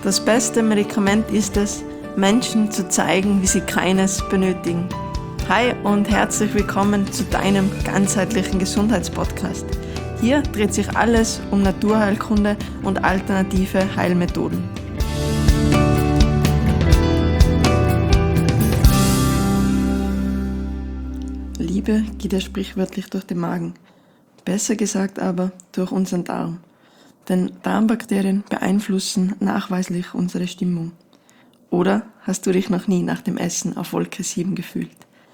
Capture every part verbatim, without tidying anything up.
Das beste Medikament ist es, Menschen zu zeigen, wie sie keines benötigen. Hi und herzlich willkommen zu deinem ganzheitlichen Gesundheitspodcast. Hier dreht sich alles um Naturheilkunde und alternative Heilmethoden. Liebe geht ja sprichwörtlich durch den Magen. Besser gesagt aber durch unseren Darm. Denn Darmbakterien beeinflussen nachweislich unsere Stimmung. Oder hast du dich noch nie nach dem Essen auf Wolke sieben gefühlt?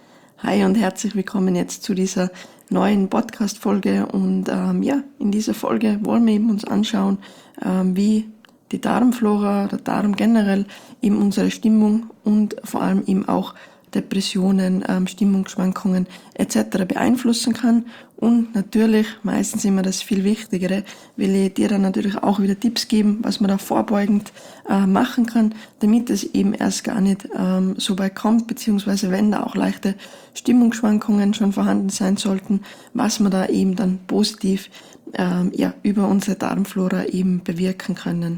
Hi und herzlich willkommen jetzt zu dieser neuen Podcast-Folge. Und ähm, ja, in dieser Folge wollen wir eben uns anschauen, ähm, wie die Darmflora oder Darm generell eben unsere Stimmung und vor allem eben auch Depressionen, ähm, Stimmungsschwankungen et cetera beeinflussen kann. Und natürlich, meistens immer das viel Wichtigere, will ich dir dann natürlich auch wieder Tipps geben, was man da vorbeugend äh, machen kann, damit es eben erst gar nicht ähm, so weit kommt, beziehungsweise wenn da auch leichte Stimmungsschwankungen schon vorhanden sein sollten, was man da eben dann positiv ähm, ja, über unsere Darmflora eben bewirken können.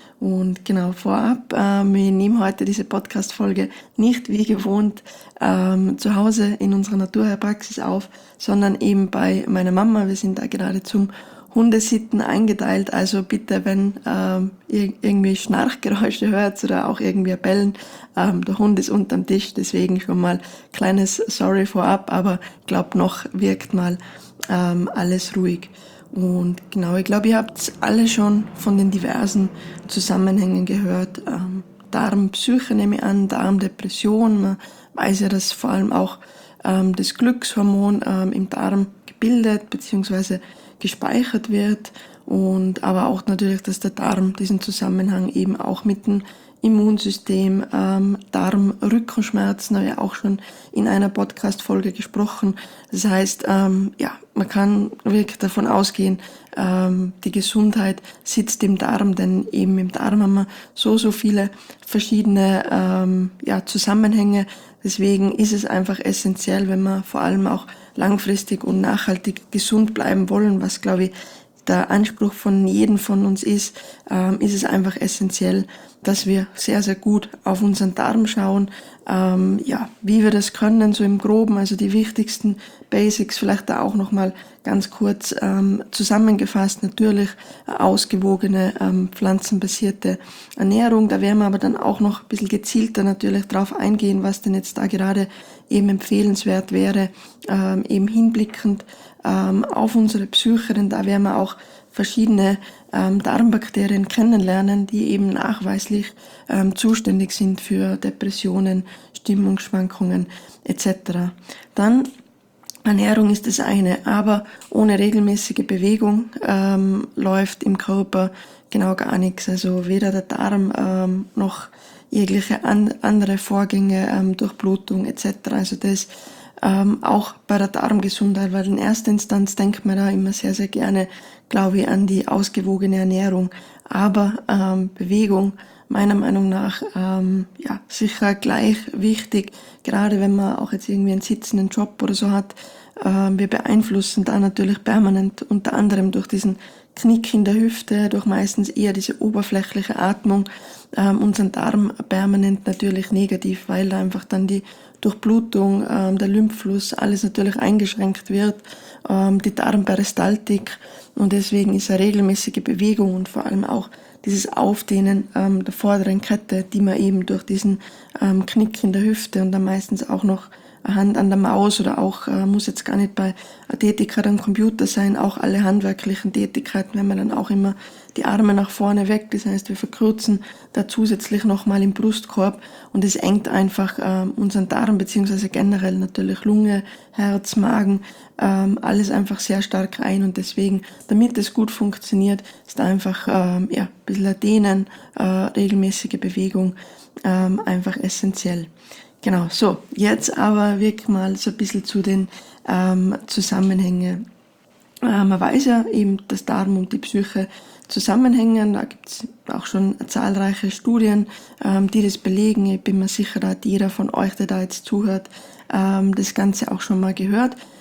Und genau, vorab, ähm, wir nehmen heute diese Podcast-Folge nicht wie gewohnt ähm, zu Hause in unserer Naturheilpraxis auf, sondern eben bei meiner Mama. Wir sind da gerade zum Hundesitten eingeteilt, also bitte, wenn ähm, ir- irgendwie Schnarchgeräusche hört oder auch irgendwie bellen, ähm, der Hund ist unterm Tisch, deswegen schon mal kleines Sorry vorab, aber ich glaube, noch wirkt mal ähm, alles ruhig. Und genau, ich glaube, ihr habt alle schon von den diversen Zusammenhängen gehört. Ähm, Darmpsyche nehme ich an, Darmdepression. Man weiß ja, dass vor allem auch ähm, das Glückshormon ähm, im Darm gebildet bzw. gespeichert wird. Und aber auch natürlich, dass der Darm diesen Zusammenhang eben auch mit dem Immunsystem, ähm, Darmrückenschmerzen, habe ich auch schon in einer Podcast-Folge gesprochen. Das heißt, ähm, ja, man kann wirklich davon ausgehen, ähm, die Gesundheit sitzt im Darm, denn eben im Darm haben wir so, so viele verschiedene ähm, ja, Zusammenhänge. Deswegen ist es einfach essentiell, wenn wir vor allem auch langfristig und nachhaltig gesund bleiben wollen, was, glaube ich, der Anspruch von jedem von uns ist, ähm, ist es einfach essentiell, dass wir sehr, sehr gut auf unseren Darm schauen, ähm, ja, wie wir das können, so im Groben, also die wichtigsten Basics, vielleicht da auch nochmal ganz kurz ähm, zusammengefasst, natürlich ausgewogene, ähm, pflanzenbasierte Ernährung, da werden wir aber dann auch noch ein bisschen gezielter natürlich drauf eingehen, was denn jetzt da gerade eben empfehlenswert wäre, ähm, eben hinblickend ähm, auf unsere Psyche, denn da werden wir auch verschiedene ähm, Darmbakterien kennenlernen, die eben nachweislich ähm, zuständig sind für Depressionen, Stimmungsschwankungen et cetera. Dann Ernährung ist das eine, aber ohne regelmäßige Bewegung ähm, läuft im Körper genau gar nichts. Also weder der Darm ähm, noch jegliche an, andere Vorgänge, ähm, Durchblutung et cetera. Also das ähm, auch bei der Darmgesundheit, weil in erster Instanz denkt man da immer sehr, sehr gerne, glaube ich, an die ausgewogene Ernährung. Aber ähm, Bewegung meiner Meinung nach ähm, ja sicher gleich wichtig, gerade wenn man auch jetzt irgendwie einen sitzenden Job oder so hat. Ähm, wir beeinflussen da natürlich permanent, unter anderem durch diesen Knick in der Hüfte, durch meistens eher diese oberflächliche Atmung, ähm, unseren Darm permanent natürlich negativ, weil da einfach dann die Durchblutung, ähm, der Lymphfluss, alles natürlich eingeschränkt wird, ähm, die Darmperistaltik, und deswegen ist eine regelmäßige Bewegung und vor allem auch dieses Aufdehnen ähm, der vorderen Kette, die man eben durch diesen ähm, Knick in der Hüfte und dann meistens auch noch eine Hand an der Maus oder auch, äh, muss jetzt gar nicht bei einer Tätigkeit am Computer sein, auch alle handwerklichen Tätigkeiten, wenn man dann auch immer die Arme nach vorne weg, das heißt, wir verkürzen da zusätzlich nochmal im Brustkorb und es engt einfach ähm, unseren Darm, beziehungsweise generell natürlich Lunge, Herz, Magen, ähm, alles einfach sehr stark ein, und deswegen, damit es gut funktioniert, ist einfach ähm, ja, ein bisschen Dehnen, äh, regelmäßige Bewegung ähm, einfach essentiell. Genau, so, jetzt aber wirklich mal so ein bisschen zu den ähm, Zusammenhängen. Äh, man weiß ja eben, dass Darm und die Psyche zusammenhängen. Da gibt es auch schon zahlreiche Studien, ähm, die das belegen. Ich bin mir sicher, da hat jeder von euch, der da jetzt zuhört, ähm, das Ganze auch schon mal gehört.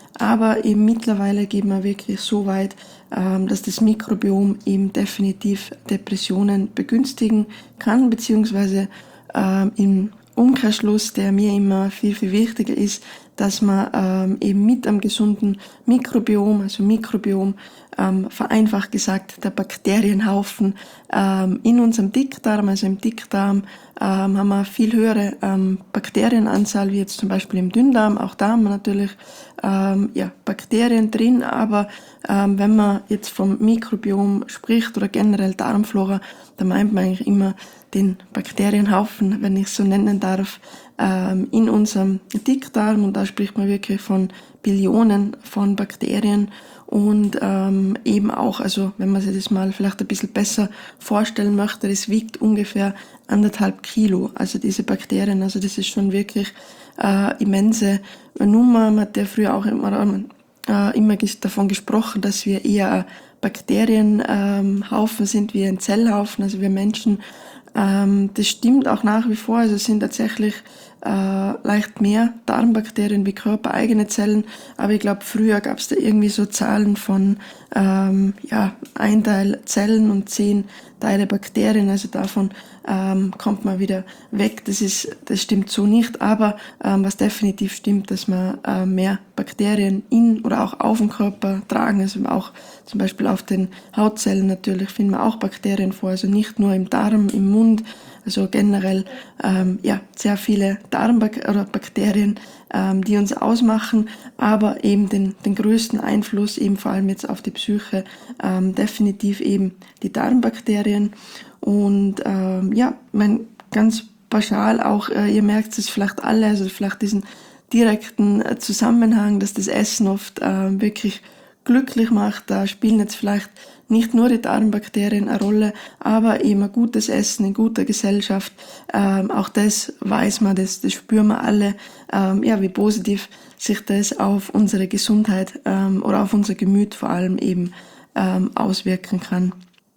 aber eben mittlerweile geht man wirklich so weit, ähm, dass das Mikrobiom eben definitiv Depressionen begünstigen kann, beziehungsweise ähm, im Umkehrschluss, der mir immer viel, viel wichtiger ist, dass man ähm, eben mit einem gesunden Mikrobiom, also Mikrobiom, ähm, vereinfacht gesagt, der Bakterienhaufen ähm, in unserem Dickdarm, also im Dickdarm, ähm, haben wir eine viel höhere ähm, Bakterienanzahl, wie jetzt zum Beispiel im Dünndarm. Auch da haben wir natürlich ähm, ja, Bakterien drin, aber ähm, wenn man jetzt vom Mikrobiom spricht oder generell Darmflora, dann meint man eigentlich immer den Bakterienhaufen, wenn ich es so nennen darf, ähm, in unserem Dickdarm, und da spricht man wirklich von Billionen von Bakterien und ähm, eben auch, also wenn man sich das mal vielleicht ein bisschen besser vorstellen möchte, das wiegt ungefähr anderthalb Kilo, also diese Bakterien, also das ist schon wirklich äh, immense Nummer. Man hat ja früher auch immer, äh, immer davon gesprochen, dass wir eher ein Bakterienhaufen ähm, sind wie ein Zellhaufen, also wir Menschen. Ähm, das stimmt auch nach wie vor, also es sind tatsächlich äh, leicht mehr Darmbakterien wie körpereigene Zellen, aber ich glaube, früher gab es da irgendwie so Zahlen von ähm, ja, ein Teil Zellen und zehn Teile Bakterien, also davon ähm, kommt man wieder weg. Das ist, das stimmt so nicht, aber ähm, was definitiv stimmt, dass wir äh, mehr Bakterien in oder auch auf dem Körper tragen, also auch zum Beispiel auf den Hautzellen natürlich finden wir auch Bakterien vor, also nicht nur im Darm, im Mund, also generell ähm, ja, sehr viele Darmbakterien, ähm, die uns ausmachen, aber eben den, den größten Einfluss eben vor allem jetzt auf die Psyche ähm, definitiv eben die Darmbakterien. Und ähm, ja, mein ganz pauschal auch, äh, ihr merkt es vielleicht alle, also vielleicht diesen direkten äh, Zusammenhang, dass das Essen oft äh, wirklich glücklich macht. Da spielen jetzt vielleicht nicht nur die Darmbakterien eine Rolle, aber eben ein gutes Essen in guter Gesellschaft. Ähm, auch das weiß man, das, das spüren wir alle, ähm, ja, wie positiv sich das auf unsere Gesundheit ähm, oder auf unser Gemüt vor allem eben ähm, auswirken kann.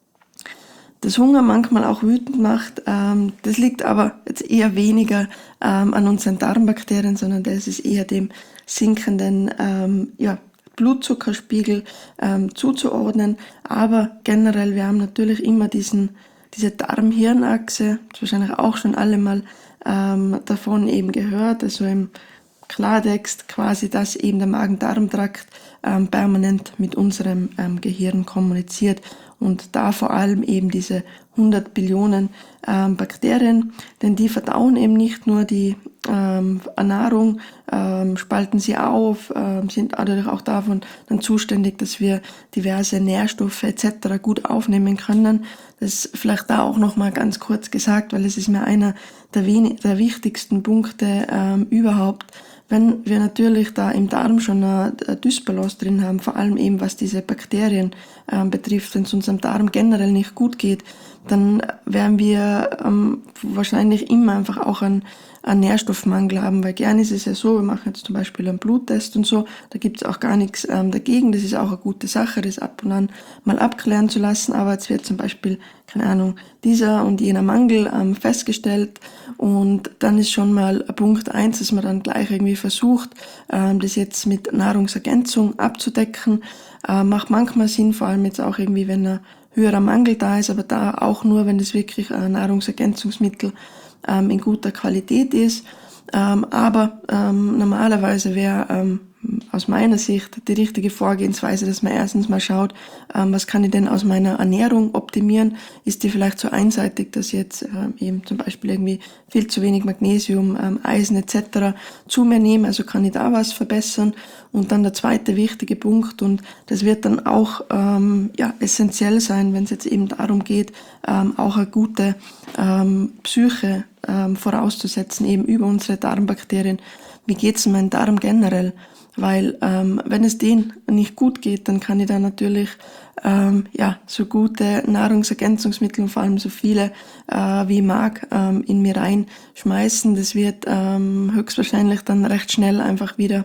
Das Hunger manchmal auch wütend macht, ähm, das liegt aber jetzt eher weniger ähm, an unseren Darmbakterien, sondern das ist eher dem sinkenden ähm, ja, Blutzuckerspiegel ähm, zuzuordnen. Aber generell, wir haben natürlich immer diesen, diese Darm-Hirn-Achse, wahrscheinlich auch schon alle mal ähm, davon eben gehört, also im Klartext quasi, dass eben der Magen-Darm-Trakt ähm, permanent mit unserem ähm, Gehirn kommuniziert und da vor allem eben diese hundert Billionen ähm, Bakterien, denn die verdauen eben nicht nur die ähm, Nahrung, ähm, spalten sie auf, ähm, sind dadurch auch davon dann zuständig, dass wir diverse Nährstoffe et cetera gut aufnehmen können. Das ist vielleicht da auch nochmal ganz kurz gesagt, weil es ist mir einer der, wenig, der wichtigsten Punkte ähm, überhaupt. Wenn wir natürlich da im Darm schon eine Dysbalance drin haben, vor allem eben was diese Bakterien ähm, betrifft, wenn es unserem Darm generell nicht gut geht, dann werden wir ähm, wahrscheinlich immer einfach auch einen, einen Nährstoffmangel haben, weil gern ist es ja so, wir machen jetzt zum Beispiel einen Bluttest und so, da gibt es auch gar nichts ähm, dagegen, das ist auch eine gute Sache, das ab und an mal abklären zu lassen, aber jetzt wird zum Beispiel, keine Ahnung, dieser und jener Mangel ähm, festgestellt und dann ist schon mal Punkt eins, dass man dann gleich irgendwie versucht, ähm, das jetzt mit Nahrungsergänzung abzudecken, äh, macht manchmal Sinn, vor allem jetzt auch irgendwie, wenn ein höherer Mangel da ist, aber da auch nur, wenn das wirklich ein Nahrungsergänzungsmittel ähm, in guter Qualität ist. Ähm, aber ähm, normalerweise wäre ähm, aus meiner Sicht die richtige Vorgehensweise, dass man erstens mal schaut, ähm, was kann ich denn aus meiner Ernährung optimieren? Ist die vielleicht so einseitig, dass ich jetzt ähm, eben zum Beispiel irgendwie viel zu wenig Magnesium, ähm, Eisen et cetera zu mir nehme? Also kann ich da was verbessern? Und dann der zweite wichtige Punkt, und das wird dann auch ähm, ja, essentiell sein, wenn es jetzt eben darum geht, ähm, auch eine gute ähm, Psyche ähm, vorauszusetzen, eben über unsere Darmbakterien. Wie geht's in meinem Darm generell? Weil ähm, wenn es denen nicht gut geht, dann kann ich da natürlich ähm, ja so gute Nahrungsergänzungsmittel und vor allem so viele äh, wie ich mag ähm, in mir reinschmeißen. Das wird ähm, höchstwahrscheinlich dann recht schnell einfach wieder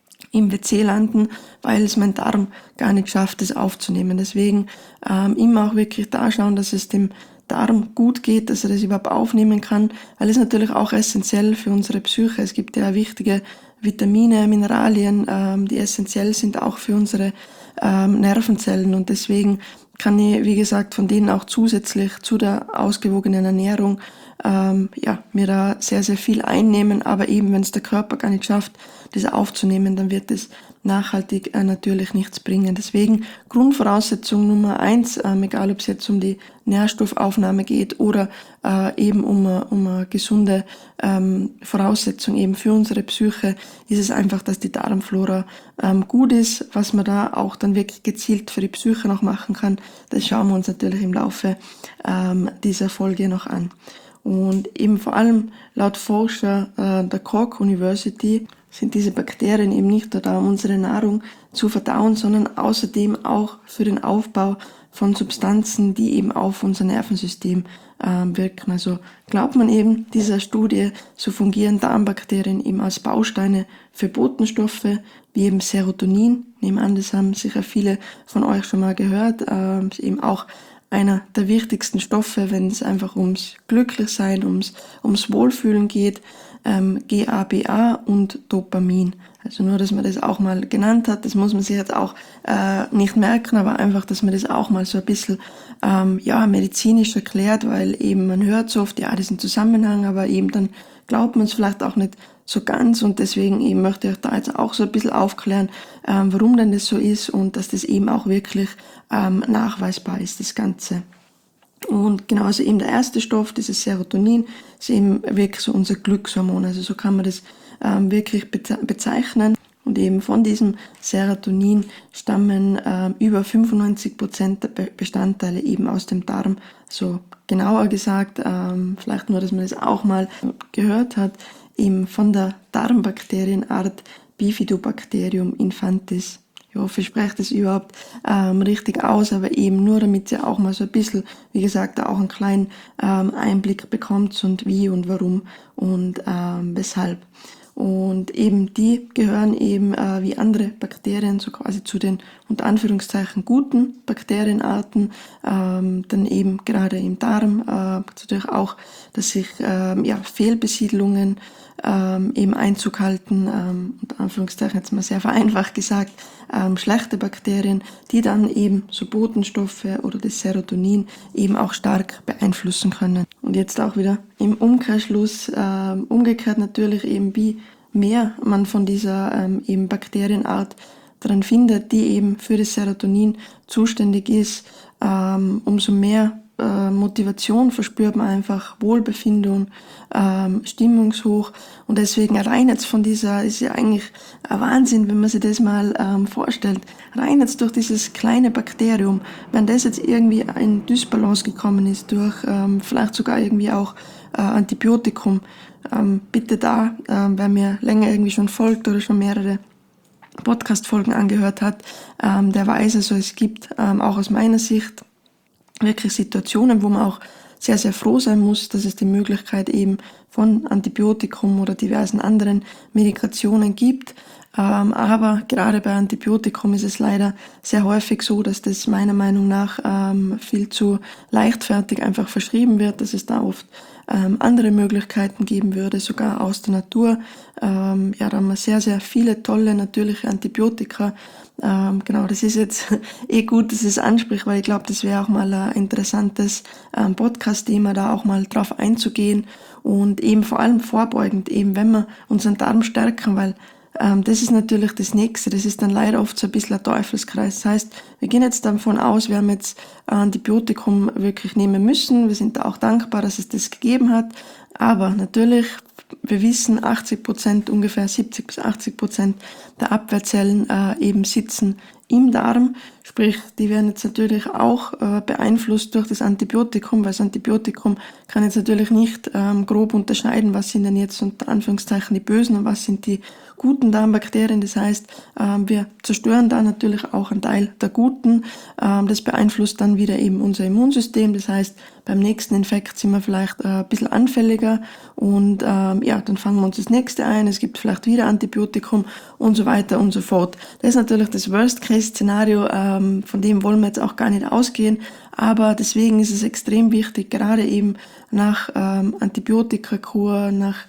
im W C landen, weil es mein Darm gar nicht schafft, das aufzunehmen. Deswegen ähm, immer auch wirklich da schauen, dass es dem Darm gut geht, dass er das überhaupt aufnehmen kann, weil es natürlich auch essentiell für unsere Psyche. Es gibt ja wichtige Vitamine, Mineralien, ähm, die essentiell sind auch für unsere ähm, Nervenzellen. Und deswegen kann ich, wie gesagt, von denen auch zusätzlich zu der ausgewogenen Ernährung ähm, ja, mir da sehr, sehr viel einnehmen. Aber eben, wenn es der Körper gar nicht schafft, das aufzunehmen, dann wird es nachhaltig äh, natürlich nichts bringen. Deswegen Grundvoraussetzung Nummer eins, ähm, egal ob es jetzt um die Nährstoffaufnahme geht oder äh, eben um, um eine gesunde ähm, Voraussetzung eben für unsere Psyche, ist es einfach, dass die Darmflora ähm, gut ist. Was man da auch dann wirklich gezielt für die Psyche noch machen kann, das schauen wir uns natürlich im Laufe ähm, dieser Folge noch an. Und eben vor allem laut Forscher äh, der Cork University sind diese Bakterien eben nicht nur da, um unsere Nahrung zu verdauen, sondern außerdem auch für den Aufbau von Substanzen, die eben auf unser Nervensystem äh, wirken. Also glaubt man eben dieser Studie, so fungieren Darmbakterien eben als Bausteine für Botenstoffe, wie eben Serotonin. Nehmen an, das haben sicher viele von euch schon mal gehört, äh, ist eben auch einer der wichtigsten Stoffe, wenn es einfach ums Glücklichsein, ums, ums Wohlfühlen geht, ähm, G A B A und Dopamin. Also nur, dass man das auch mal genannt hat, das muss man sich jetzt auch äh, nicht merken, aber einfach, dass man das auch mal so ein bisschen ähm, ja, medizinisch erklärt, weil eben man hört so oft, ja, das ist ein Zusammenhang, aber eben dann glaubt man es vielleicht auch nicht so ganz und deswegen eben möchte ich da jetzt auch so ein bisschen aufklären, ähm, warum denn das so ist und dass das eben auch wirklich ähm, nachweisbar ist, das Ganze. Und genauso eben der erste Stoff, dieses Serotonin, ist eben wirklich so unser Glückshormon, also so kann man das ähm, wirklich bezeichnen. Und eben von diesem Serotonin stammen ähm, über fünfundneunzig Prozent der Be- Bestandteile eben aus dem Darm. So genauer gesagt, ähm, vielleicht nur, dass man das auch mal gehört hat, eben von der Darmbakterienart Bifidobacterium infantis. Ich hoffe, ich spreche das überhaupt ähm, richtig aus, aber eben nur, damit ihr auch mal so ein bisschen, wie gesagt, auch einen kleinen ähm, Einblick bekommt und wie und warum und ähm, weshalb. Und eben die gehören eben äh, wie andere Bakterien so quasi zu den unter Anführungszeichen guten Bakterienarten, ähm, dann eben gerade im Darm, äh, natürlich auch, dass sich ähm, ja, Fehlbesiedlungen ähm, eben Einzug halten, ähm, unter Anführungszeichen jetzt mal sehr vereinfacht gesagt, ähm, schlechte Bakterien, die dann eben so Botenstoffe oder das Serotonin eben auch stark beeinflussen können. Und jetzt auch wieder im Umkehrschluss, ähm, umgekehrt natürlich eben, wie mehr man von dieser ähm, eben Bakterienart dran findet, die eben für das Serotonin zuständig ist, ähm, umso mehr äh, Motivation verspürt man einfach, Wohlbefinden, ähm, Stimmungshoch und deswegen rein jetzt von dieser, ist ja eigentlich ein Wahnsinn, wenn man sich das mal ähm, vorstellt, rein jetzt durch dieses kleine Bakterium, wenn das jetzt irgendwie in Dysbalance gekommen ist, durch ähm, vielleicht sogar irgendwie auch äh, Antibiotikum, ähm, bitte da, äh, wer mir länger irgendwie schon folgt oder schon mehrere Podcast-Folgen angehört hat, ähm, der weiß also, es gibt ähm, auch aus meiner Sicht wirklich Situationen, wo man auch sehr, sehr froh sein muss, dass es die Möglichkeit eben von Antibiotikum oder diversen anderen Medikationen gibt. Ähm, aber gerade bei Antibiotikum ist es leider sehr häufig so, dass das meiner Meinung nach ähm, viel zu leichtfertig einfach verschrieben wird, dass es da oft ähm, andere Möglichkeiten geben würde, sogar aus der Natur. Ähm, ja, da haben wir sehr, sehr viele tolle natürliche Antibiotika. Ähm, genau, das ist jetzt eh gut, dass es anspricht, weil ich glaube, das wäre auch mal ein interessantes ähm, Podcast-Thema, da auch mal drauf einzugehen und eben vor allem vorbeugend, eben wenn wir unseren Darm stärken, weil ähm, das ist natürlich das Nächste, das ist dann leider oft so ein bisschen ein Teufelskreis. Das heißt, wir gehen jetzt davon aus, wir haben jetzt Antibiotikum wirklich nehmen müssen, wir sind da auch dankbar, dass es das gegeben hat, aber natürlich, wir wissen, achtzig Prozent, ungefähr siebzig bis achtzig Prozent der Abwehrzellen äh, eben sitzen im Darm, sprich, die werden jetzt natürlich auch äh, beeinflusst durch das Antibiotikum, weil das Antibiotikum kann jetzt natürlich nicht ähm, grob unterscheiden, was sind denn jetzt unter Anführungszeichen die Bösen und was sind die guten Darmbakterien. Das heißt, ähm, wir zerstören da natürlich auch einen Teil der guten. Ähm, das beeinflusst dann wieder eben unser Immunsystem. Das heißt, beim nächsten Infekt sind wir vielleicht äh, ein bisschen anfälliger und ähm, ja, dann fangen wir uns das nächste ein. Es gibt vielleicht wieder Antibiotikum und so weiter und so fort. Das ist natürlich das Worst-Case-Szenario, ähm, von dem wollen wir jetzt auch gar nicht ausgehen. Aber deswegen ist es extrem wichtig, gerade eben nach ähm, Antibiotikakur, nach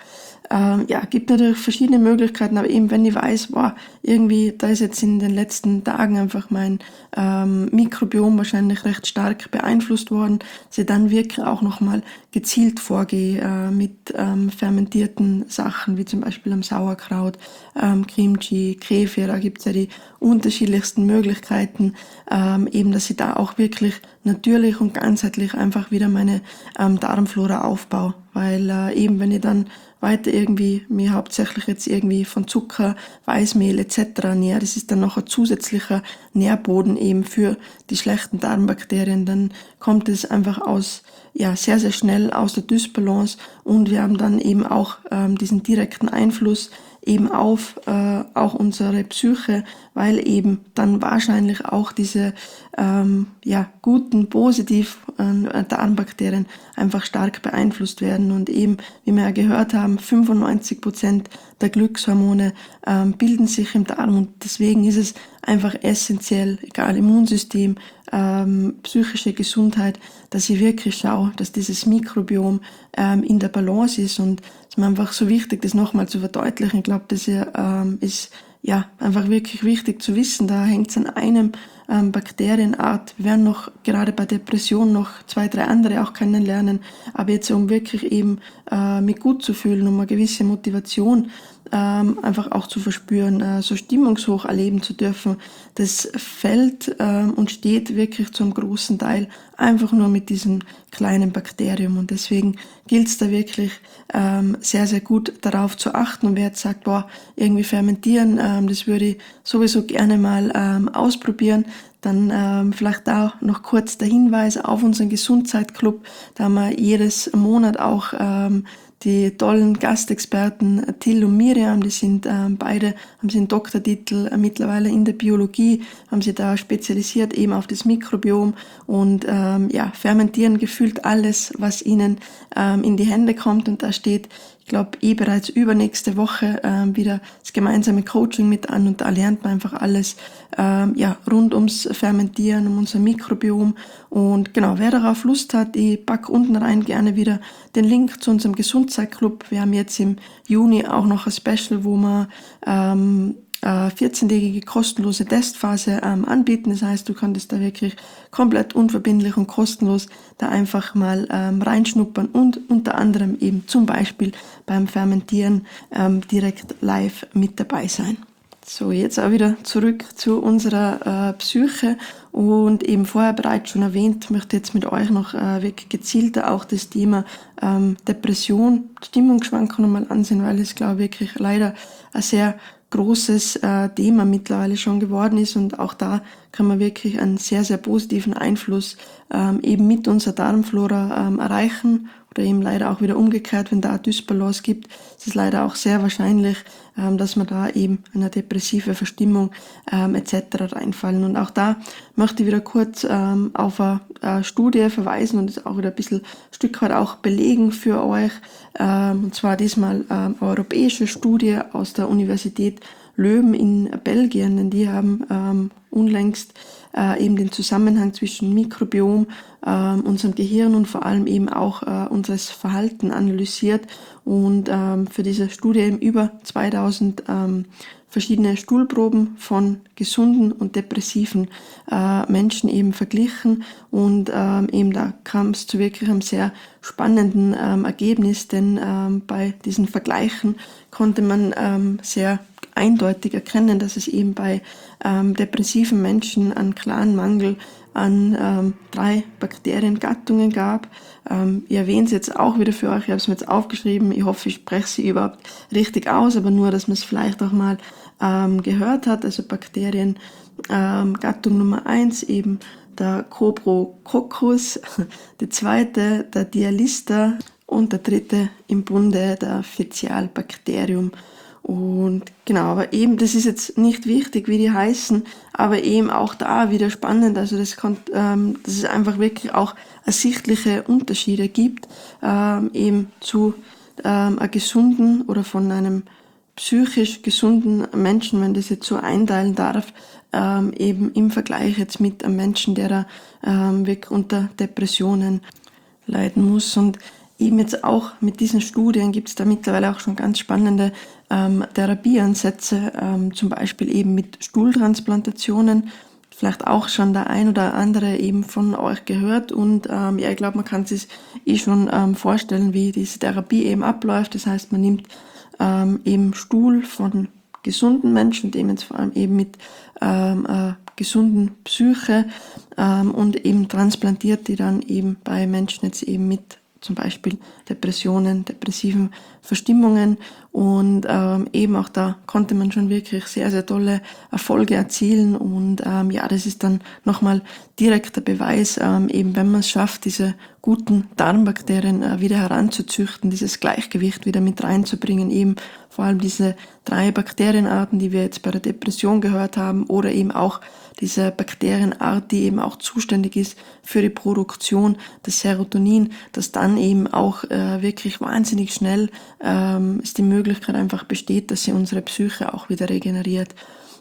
Ähm, ja, gibt natürlich verschiedene Möglichkeiten, aber eben wenn ich weiß, boah, irgendwie, da ist jetzt in den letzten Tagen einfach mein ähm, Mikrobiom wahrscheinlich recht stark beeinflusst worden, dass ich dann wirklich auch nochmal gezielt vorgehe äh, mit ähm, fermentierten Sachen, wie zum Beispiel am Sauerkraut, ähm, Kimchi, Kefir, da gibt's ja die unterschiedlichsten Möglichkeiten, ähm, eben, dass ich da auch wirklich natürlich und ganzheitlich einfach wieder meine ähm, Darmflora aufbaue, weil äh, eben, wenn ich dann weiter irgendwie mir hauptsächlich jetzt irgendwie von Zucker, Weißmehl et cetera ernähre, das ist dann noch ein zusätzlicher Nährboden eben für die schlechten Darmbakterien, dann kommt es einfach aus, ja, sehr, sehr schnell aus der Dysbalance und wir haben dann eben auch ähm, diesen direkten Einfluss eben auf äh, auch unsere Psyche, weil eben dann wahrscheinlich auch diese ähm, ja, guten, positiv äh, Darmbakterien einfach stark beeinflusst werden und eben, wie wir ja gehört haben, fünfundneunzig Prozent der Glückshormone ähm, bilden sich im Darm und deswegen ist es einfach essentiell, egal Immunsystem, ähm, psychische Gesundheit, dass ich wirklich schaue, dass dieses Mikrobiom ähm, in der Balance ist und es ist mir einfach so wichtig, das nochmal zu verdeutlichen. Ich glaube, das ähm, ist ja einfach wirklich wichtig zu wissen. Da hängt es an einem ähm, Bakterienart. Wir werden noch gerade bei Depressionen noch zwei, drei andere auch kennenlernen. Aber jetzt, um wirklich eben äh, mich gut zu fühlen, um eine gewisse Motivation ähm, einfach auch zu verspüren, äh, so stimmungshoch erleben zu dürfen, das fällt ähm, und steht wirklich zum großen Teil einfach nur mit diesem kleinen Bakterium. Und deswegen gilt es da wirklich ähm, sehr, sehr gut darauf zu achten. Und wer jetzt sagt, boah, irgendwie fermentieren, ähm, das würde ich sowieso gerne mal ähm, ausprobieren, dann ähm, vielleicht da noch kurz der Hinweis auf unseren Gesundheitsclub. Da haben wir jedes Monat auch ähm, die tollen Gastexperten Till und Miriam, die sind ähm, beide, haben sie einen Doktortitel äh, mittlerweile in der Biologie, haben sie da spezialisiert eben auf das Mikrobiom und ähm, ja, fermentieren gefühlt alles, was ihnen ähm, in die Hände kommt und da steht, ich glaube, eh bereits übernächste Woche ähm, wieder das gemeinsame Coaching mit an und da lernt man einfach alles ähm, ja, rund ums Fermentieren, um unser Mikrobiom und genau, wer darauf Lust hat, ich packe unten rein gerne wieder den Link zu unserem Gesundheitsclub. Wir haben jetzt im Juni auch noch ein Special, wo wir ähm, äh, vierzehntägige kostenlose Testphase ähm, anbieten. Das heißt, du kannst da wirklich komplett unverbindlich und kostenlos da einfach mal ähm, reinschnuppern und unter anderem eben zum Beispiel beim Fermentieren ähm, direkt live mit dabei sein. So, jetzt auch wieder zurück zu unserer äh, Psyche und eben vorher bereits schon erwähnt, möchte jetzt mit euch noch äh, wirklich gezielter auch das Thema ähm, Depression, Stimmungsschwankungen mal ansehen, weil es, glaube ich, wirklich leider ein sehr großes äh, Thema mittlerweile schon geworden ist und auch da kann man wirklich einen sehr, sehr positiven Einfluss ähm, eben mit unserer Darmflora ähm, erreichen oder eben leider auch wieder umgekehrt, wenn da eine Dysbalance gibt, ist es leider auch sehr wahrscheinlich, ähm, dass man da eben in eine depressive Verstimmung ähm, et cetera reinfallen. Und auch da möchte ich wieder kurz ähm, auf eine, eine Studie verweisen und das auch wieder ein bisschen ein Stück weit auch belegen für euch. Ähm, und zwar diesmal ähm, eine europäische Studie aus der Universität Leuven in Belgien, denn die haben ähm, unlängst äh, eben den Zusammenhang zwischen Mikrobiom, äh, unserem Gehirn und vor allem eben auch äh, unseres Verhalten analysiert und ähm, für diese Studie eben über zweitausend ähm, verschiedene Stuhlproben von gesunden und depressiven äh, Menschen eben verglichen und ähm, eben da kam es zu wirklich einem sehr spannenden ähm, Ergebnis, denn ähm, bei diesen Vergleichen konnte man ähm, sehr eindeutig erkennen, dass es eben bei ähm, depressiven Menschen einen klaren Mangel an ähm, drei Bakteriengattungen gab. Ähm, ich erwähne es jetzt auch wieder für euch, ich habe es mir jetzt aufgeschrieben, ich hoffe, ich spreche sie überhaupt richtig aus, aber nur, dass man es vielleicht auch mal ähm, gehört hat. Also Bakterien ähm, Gattung Nummer eins eben der Cobrococcus, die zweite der Dialister und der dritte im Bunde der Faecialbacterium. Und genau, aber eben, das ist jetzt nicht wichtig, wie die heißen, aber eben auch da wieder spannend, also das kann, ähm, dass es einfach wirklich auch ersichtliche Unterschiede gibt, ähm, eben zu ähm, einem gesunden oder von einem psychisch gesunden Menschen, wenn das jetzt so einteilen darf, ähm, eben im Vergleich jetzt mit einem Menschen, der da ähm, wirklich unter Depressionen leiden muss. Und eben jetzt auch mit diesen Studien gibt es da mittlerweile auch schon ganz spannende ähm, Therapieansätze, ähm, zum Beispiel eben mit Stuhltransplantationen. Vielleicht auch schon der ein oder andere eben von euch gehört und ähm, ja, ich glaube, man kann sich eh schon ähm, vorstellen, wie diese Therapie eben abläuft. Das heißt, man nimmt ähm, eben Stuhl von gesunden Menschen, dem jetzt vor allem eben mit ähm, äh, gesunden Psyche ähm, und eben transplantiert die dann eben bei Menschen jetzt eben mit zum Beispiel Depressionen, depressiven Verstimmungen und ähm, eben auch da konnte man schon wirklich sehr, sehr tolle Erfolge erzielen und ähm, ja, das ist dann nochmal direkter Beweis, ähm, eben wenn man es schafft, diese guten Darmbakterien äh, wieder heranzuzüchten, dieses Gleichgewicht wieder mit reinzubringen, eben vor allem diese drei Bakterienarten, die wir jetzt bei der Depression gehört haben oder eben auch diese Bakterienart, die eben auch zuständig ist für die Produktion des Serotonin, dass dann eben auch äh, wirklich wahnsinnig schnell ähm, ist die Möglichkeit einfach besteht, dass sie unsere Psyche auch wieder regeneriert.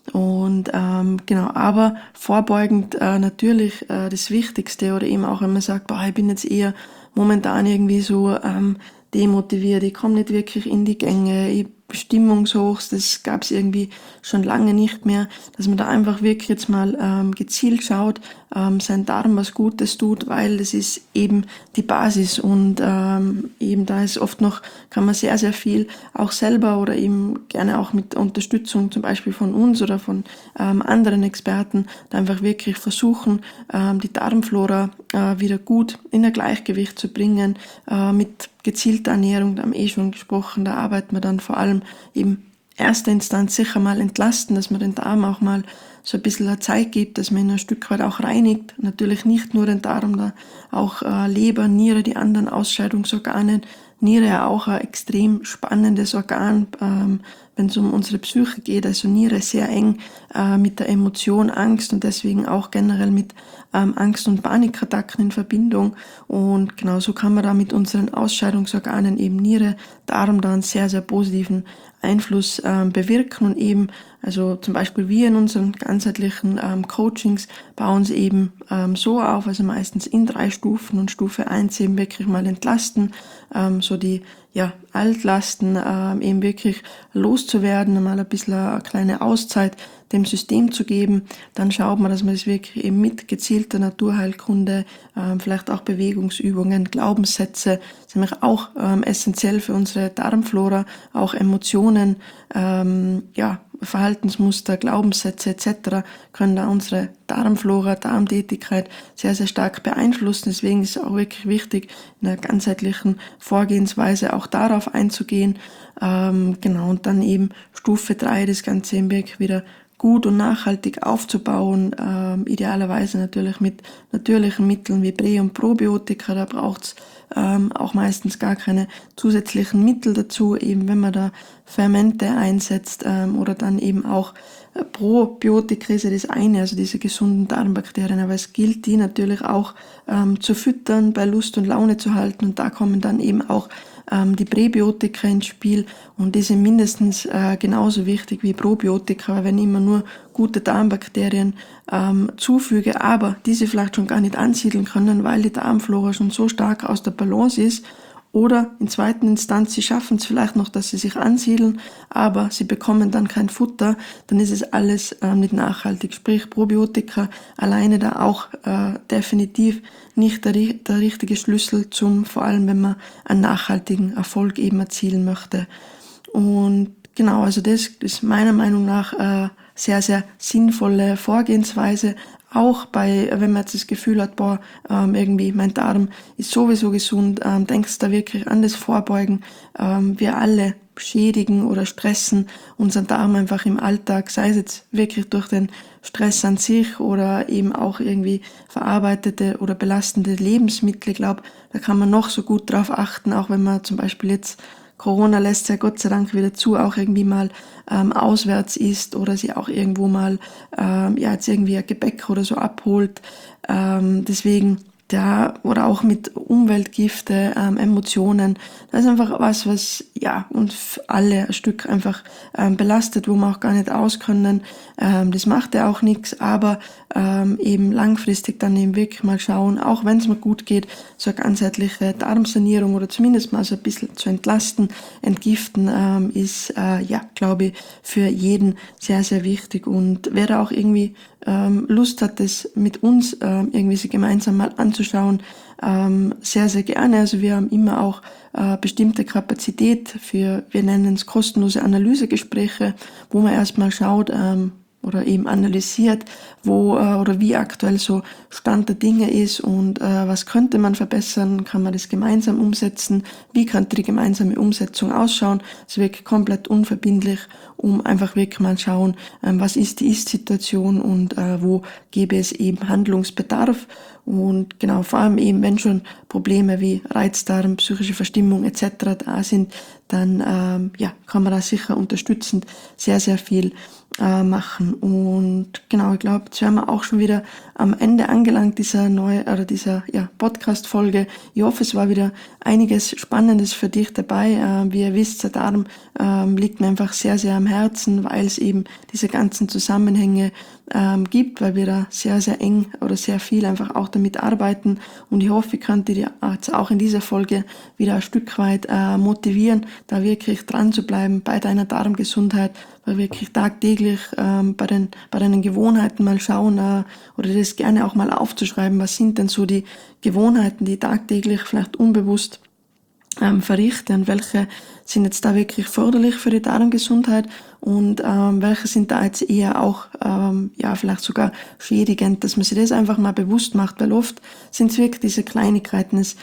Und ähm, genau, aber vorbeugend äh, natürlich äh, das Wichtigste oder eben auch, wenn man sagt, boah, ich bin jetzt eher momentan irgendwie so ähm, demotiviert, ich komme nicht wirklich in die Gänge, ich Stimmungshochs, das gab es irgendwie schon lange nicht mehr, dass man da einfach wirklich jetzt mal ähm, gezielt schaut, ähm, sein Darm was Gutes tut, weil das ist eben die Basis und ähm, eben da ist oft noch, kann man sehr, sehr viel auch selber oder eben gerne auch mit Unterstützung zum Beispiel von uns oder von ähm, anderen Experten da einfach wirklich versuchen, ähm, die Darmflora äh, wieder gut in ein Gleichgewicht zu bringen, äh, mit gezielte Ernährung, da haben wir eh schon gesprochen, da arbeiten wir dann vor allem eben erster Instanz sicher mal entlasten, dass man den Darm auch mal so ein bisschen Zeit gibt, dass man ihn ein Stück weit auch reinigt. Natürlich nicht nur den Darm, da auch äh, Leber, Niere, die anderen Ausscheidungsorgane. Niere ja auch ein extrem spannendes Organ, ähm, wenn es um unsere Psyche geht. Also Niere sehr eng äh, mit der Emotion Angst und deswegen auch generell mit ähm, Angst- und Panikattacken in Verbindung. Und genauso kann man da mit unseren Ausscheidungsorganen eben Niere, Darm da einen sehr, sehr positiven Einfluss ähm, bewirken und eben, also zum Beispiel wir in unseren ganzheitlichen ähm, Coachings bauen sie eben ähm, so auf, also meistens in drei Stufen und Stufe eins eben wirklich mal entlasten, ähm, so die ja, Altlasten ähm, eben wirklich loszuwerden, mal ein bisschen eine kleine Auszeit dem System zu geben, dann schaut man, dass man das wirklich eben mit gezielter Naturheilkunde, ähm, vielleicht auch Bewegungsübungen, Glaubenssätze, sind nämlich auch ähm, essentiell für unsere Darmflora, auch Emotionen, ähm, ja, Verhaltensmuster, Glaubenssätze et cetera können da unsere Darmflora, Darmtätigkeit sehr, sehr stark beeinflussen. Deswegen ist es auch wirklich wichtig, in einer ganzheitlichen Vorgehensweise auch darauf einzugehen. Ähm, genau, und dann eben Stufe drei das Ganze eben wirklich wieder gut und nachhaltig aufzubauen, ähm, idealerweise natürlich mit natürlichen Mitteln wie Prä- und Probiotika, da braucht's ähm, auch meistens gar keine zusätzlichen Mittel dazu, eben wenn man da Fermente einsetzt ähm, oder dann eben auch äh, Probiotika ist ja das eine, also diese gesunden Darmbakterien, aber es gilt die natürlich auch ähm, zu füttern, bei Lust und Laune zu halten und da kommen dann eben auch ähm, die Präbiotika ins Spiel und die sind mindestens äh, genauso wichtig wie Probiotika, weil wenn ich immer nur gute Darmbakterien ähm, zufüge, aber diese vielleicht schon gar nicht ansiedeln können, weil die Darmflora schon so stark aus der Balance ist, oder in zweiter Instanz, sie schaffen es vielleicht noch, dass sie sich ansiedeln, aber sie bekommen dann kein Futter, dann ist es alles äh, nicht nachhaltig. Sprich, Probiotika alleine da auch äh, definitiv nicht der, der richtige Schlüssel zum, vor allem wenn man einen nachhaltigen Erfolg eben erzielen möchte. Und genau, also das ist meiner Meinung nach äh, sehr, sehr sinnvolle Vorgehensweise. Auch bei, wenn man jetzt das Gefühl hat, boah, ähm, irgendwie mein Darm ist sowieso gesund, ähm, denkst da wirklich an das Vorbeugen. Ähm, wir alle schädigen oder stressen unseren Darm einfach im Alltag, sei es jetzt wirklich durch den Stress an sich oder eben auch irgendwie verarbeitete oder belastende Lebensmittel. Ich glaube, da kann man noch so gut drauf achten, auch wenn man zum Beispiel jetzt Corona lässt ja Gott sei Dank wieder zu, auch irgendwie mal ähm, auswärts isst oder sie auch irgendwo mal ähm, ja jetzt irgendwie ein Gebäck oder so abholt. Ähm, deswegen da, oder auch mit Umweltgifte, ähm, Emotionen. Das ist einfach was, was ja uns alle ein Stück einfach ähm, belastet, wo wir auch gar nicht auskönnen. Ähm, das macht ja auch nichts, aber ähm, eben langfristig dann eben wirklich mal schauen, auch wenn es mir gut geht, so eine ganzheitliche Darmsanierung oder zumindest mal so ein bisschen zu entlasten, entgiften, ähm, ist, äh, ja, glaube ich, für jeden sehr, sehr wichtig. Und wer da auch irgendwie ähm, Lust hat, das mit uns ähm, irgendwie so gemeinsam mal anzuschauen, ähm, sehr, sehr gerne. Also wir haben immer auch äh, bestimmte Kapazität für, wir nennen es kostenlose Analysegespräche, wo man erstmal schaut, ähm, oder eben analysiert, wo äh, oder wie aktuell so Stand der Dinge ist und äh, was könnte man verbessern, kann man das gemeinsam umsetzen, wie könnte die gemeinsame Umsetzung ausschauen. Es ist wirklich komplett unverbindlich, um einfach wirklich mal schauen, ähm, was ist die Ist-Situation und äh, wo gäbe es eben Handlungsbedarf. Und genau, vor allem eben, wenn schon Probleme wie Reizdarm, psychische Verstimmung et cetera da sind, dann ähm, ja, kann man da sicher unterstützend sehr, sehr viel äh, machen. Und genau, ich glaube, jetzt wären wir auch schon wieder am Ende angelangt dieser neue oder dieser ja, Podcast-Folge. Ich hoffe, es war wieder einiges Spannendes für dich dabei. Äh, wie ihr wisst, der Darm äh, liegt mir einfach sehr, sehr am Herzen, weil es eben diese ganzen Zusammenhänge ähm, gibt, weil wir da sehr, sehr eng oder sehr viel einfach auch damit arbeiten. Und ich hoffe, ich könnte dir jetzt auch in dieser Folge wieder ein Stück weit äh, motivieren, da wirklich dran zu bleiben bei deiner Darmgesundheit, weil wirklich tagtäglich ähm, bei den bei deinen Gewohnheiten mal schauen äh, oder das gerne auch mal aufzuschreiben, was sind denn so die Gewohnheiten, die tagtäglich vielleicht unbewusst ähm, verrichte und welche sind jetzt da wirklich förderlich für die Darmgesundheit und ähm, welche sind da jetzt eher auch ähm, ja vielleicht sogar schädigend, dass man sich das einfach mal bewusst macht, weil oft sind es wirklich diese Kleinigkeiten. Es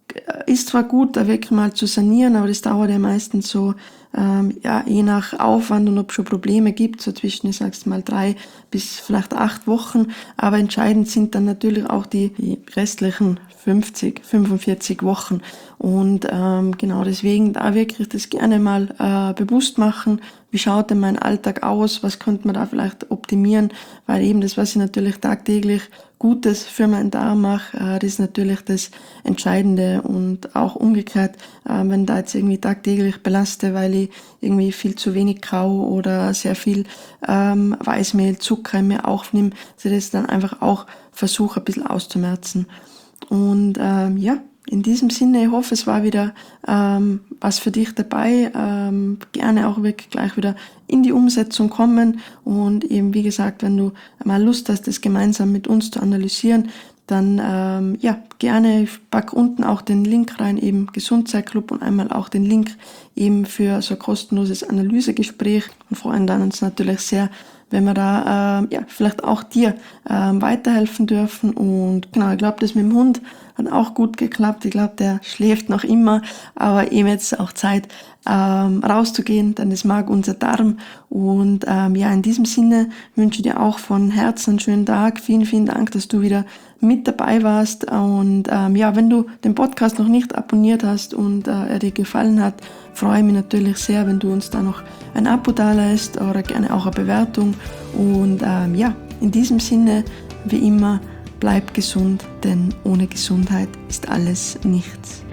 ist zwar gut, da wirklich mal zu sanieren, aber das dauert ja meistens so, ähm, ja, je nach Aufwand und ob es schon Probleme gibt, so zwischen, ich sag's mal, drei bis vielleicht acht Wochen. Aber entscheidend sind dann natürlich auch die, die restlichen fünfzig, fünfundvierzig Wochen. Und ähm, genau deswegen da wirklich das gerne mal äh, bewusst machen. Wie schaut denn mein Alltag aus? Was könnte man da vielleicht optimieren? Weil eben das, was ich natürlich tagtäglich Gutes für meinen Darm mache, äh, das ist natürlich das Entscheidende. Und auch umgekehrt, äh, wenn da jetzt irgendwie tagtäglich belaste, weil ich irgendwie viel zu wenig kau oder sehr viel ähm, Weißmehl, Zucker in mir aufnehme, dass ich das dann einfach auch versuche, ein bisschen auszumerzen. Und ähm, ja, in diesem Sinne, ich hoffe, es war wieder ähm, was für dich dabei. Ähm, gerne auch wirklich gleich wieder in die Umsetzung kommen. Und eben, wie gesagt, wenn du mal Lust hast, das gemeinsam mit uns zu analysieren, dann ähm, ja, gerne, ich packe unten auch den Link rein, eben Gesundzeitclub und einmal auch den Link eben für so ein kostenloses Analysegespräch. Und freuen dann uns natürlich sehr, wenn wir da äh, ja vielleicht auch dir äh, weiterhelfen dürfen. Und genau, ich glaube, das mit dem Hund hat auch gut geklappt. Ich glaube, der schläft noch immer, aber eben jetzt auch Zeit ähm, rauszugehen, denn das mag unser Darm. Und ähm, ja, in diesem Sinne wünsche ich dir auch von Herzen einen schönen Tag. Vielen, vielen Dank, dass du wieder mit dabei warst. Und ähm, ja, wenn du den Podcast noch nicht abonniert hast und äh, er dir gefallen hat, freue ich mich natürlich sehr, wenn du uns da noch ein Abo dalässt oder gerne auch eine Bewertung. Und ähm, ja, in diesem Sinne, wie immer, bleib gesund, denn ohne Gesundheit ist alles nichts.